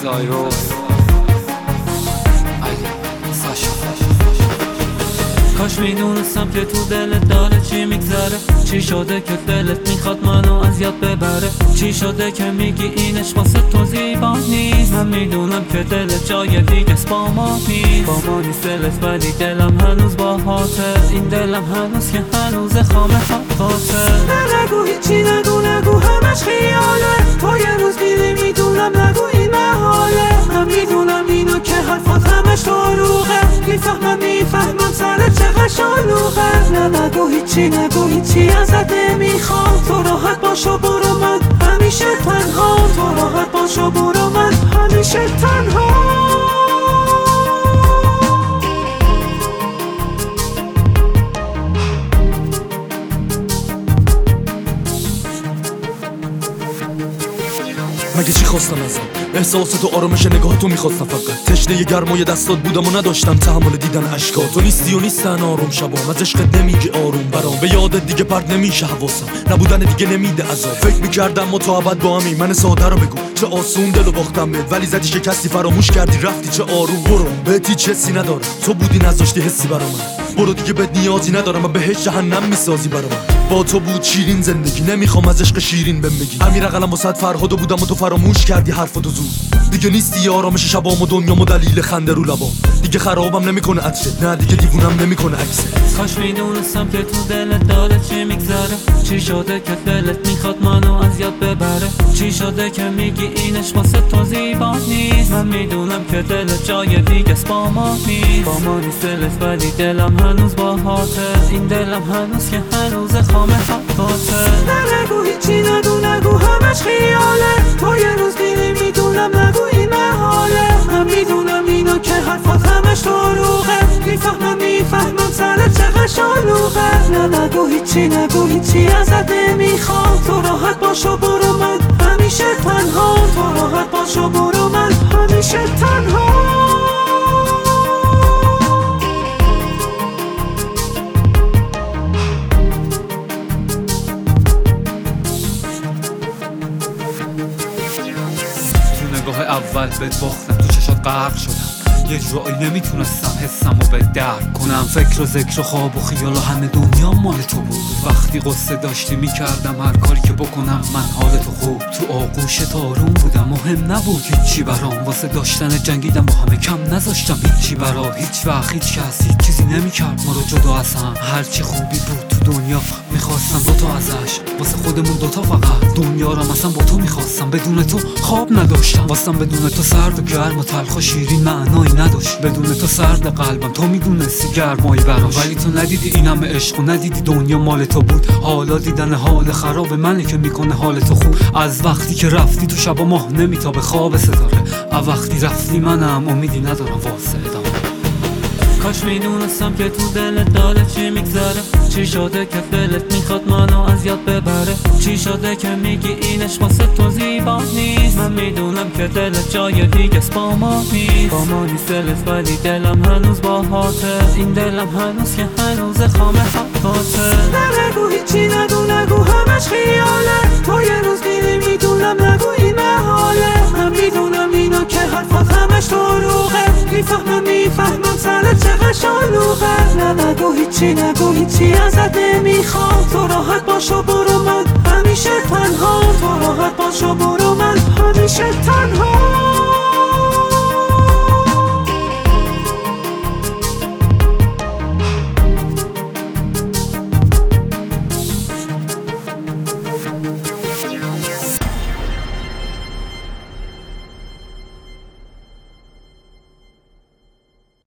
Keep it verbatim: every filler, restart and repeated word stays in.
سایروس کاش میدونستم که تو دلت داره چی میگذره، چی شده که دلت میخواد منو اذیت ببره، چی شده که میگی این عشق واسه تو زیبا نیست. من میدونم که دلت جای دیگه با ما نیست، با ما نیست دلت ولی دلم هنوز باهاته، این دلم هنوز که هنوز خامه خطاته. نه نگو هیچی نگو نگو همش خیاله، تو یه روز میری میدونم نگو این محاله. من میدونم اینو که حرفات همش دروغه، میفهمم میفهمم سرت چقدر شلوغه. نه نگو هیچی نگو هیچی ازت نمیخوام، تو راحت باشو برو من همیشه تنها، تو راحت باشو برو من همیشه تنها. مگه چی خواستم ازم؟ احساس تو آرامش نگاه تو میخواستم، فقط تشنه گرمای دستات بودم و نداشتم تحمل دیدن اشکا. تو نیستی و نیستن آروم شبام، از عشقت نمیگی آروم برام، به یادت دیگه پرد نمیشه حواسم، نبودن دیگه نمیده عذاب. فکر میکردم ما تو ابد با همی، من ساده رو بگو چه آسون دلو باختم بهت، ولی زدی شکستی فراموش کردی رفتی چه آروم. برو بهت هیچ حسی ندارم، تو بودی نذاشتی حسی برام، برو دیگه بهت نیازی ندارم و بهش جهنم میسازی برام. با تو بود شیرین زندگی، نمیخوام از عشق شیرین بهم بگی. امیر قلم واسط فرهادو بودم و تو فراموش کردی حرفاتو زود، دیگه نیستی آرامش شبام و دنیام و دلیل خنده رو لبام، دیگه خرابم نمیکنه عطرت، نه دیگه دیوونم نمیکنه عکست. کاش میدونستم که تو دلت داره چی میگذره، چی شده که دلت میخواد منو اذیت ببره، چی شده که میگی این عشق واسه تو زیبا نیست. من میدونم که دلت جای دیگه با ما نیست، با ما نیست دلت ولی دلم هنوز باهاته، این دلم هنوز که هنوز خامه خطاته. نه نگو هیچی نگو نگو همش خیاله، تو یه روز میری میدونم نگو این محاله. من میدونم اینو که حرفات همش دروغه، میفهمم میفهمم سرت چقدر شلوغه. نه نگو هیچی نگو هیچی ازت نمیخوام، تو راحت باشو برو من همیشه تنها، تو راحت باشو برو من همیشه تنها. نگاه اول بهت باختم، تو چشات غرق شدم، یه جایی نمیتونستم حسمو به درک کنم. فکر و ذکر و خواب و خیال و همه دنیا مال تو بود، وقتی قصه داشتی میکردم هر کاری که بکنم من حال تو خوب. تو آغوش تارون بودم، مهم نبود هیچی برام، واسه داشتن جنگیدم با همه کم نذاشتم هیچی برا. هیچ وقت هیچ کس هیچ چیزی نمیکرد ما رو جدا از هم، هرچی خوبی بود تو دنیا میخواستم دوتا ازش، واسه خودمون دوتا فقط. دنیا را مثلا با تو میخواستم، بدون تو خواب نداشتم، واسم بدون تو سرد و گرم و تلخ و شیرین معنایی نداشت. بدون تو سرد قلبم، تو میدونستی گرمایی براش، ولی تو ندیدی این همه عشق و ندیدی دنیا مال تو بود. حالا دیدن حال خراب منه که میکنه حال تو خوب. از وقتی که رفتی تو شب و ماه نمیتابه خواب ستاره، از وقتی رفتی منم امیدی ندارم واسه ادامه. کاش میدونستم که تو دلت داره چی میگذره، چی شده که دلت میخواد منو اذیت ببره، چی شده که میگی این عشق واسه تو زیبا نیست. من میدونم که دلت جای دیگه با ما نیست، با ما نیست دلت ولی دلم هنوز باهاته، این دلم هنوز که هنوز خامه خطاته. نه نگو هیچی نگو نگو همش خیاله، تو یه روز میری میدونم نگو این محاله. من میدونم اینو که حرفات همش دروغه، میفهمم میفهمم سرت چقدر شلوغه. نه نگو هیچی نگو هیچی ازت نمیخوام، تو راحت باشو برو من همیشه تنها، تو راحت باشو برو من همیشه تنها.